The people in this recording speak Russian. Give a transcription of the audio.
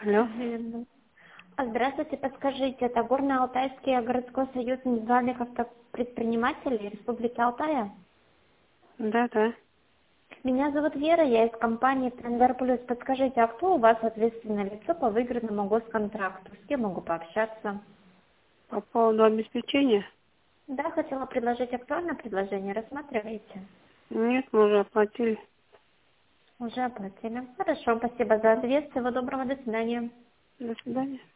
Алло. Здравствуйте, подскажите, это Горно-Алтайский городской союз индивидуальных автопредпринимателей Республики Алтая? Да, да. Меня зовут Вера, я из компании Тендер Плюс. Подскажите, а кто у вас ответственное лицо по выигранному госконтракту? С кем могу пообщаться? По поводу обеспечения? Да, хотела предложить актуальное предложение. Рассматриваете? Нет, мы уже оплатили. Уже оплатили. Хорошо, спасибо за ответ. Всего доброго, до свидания. До свидания.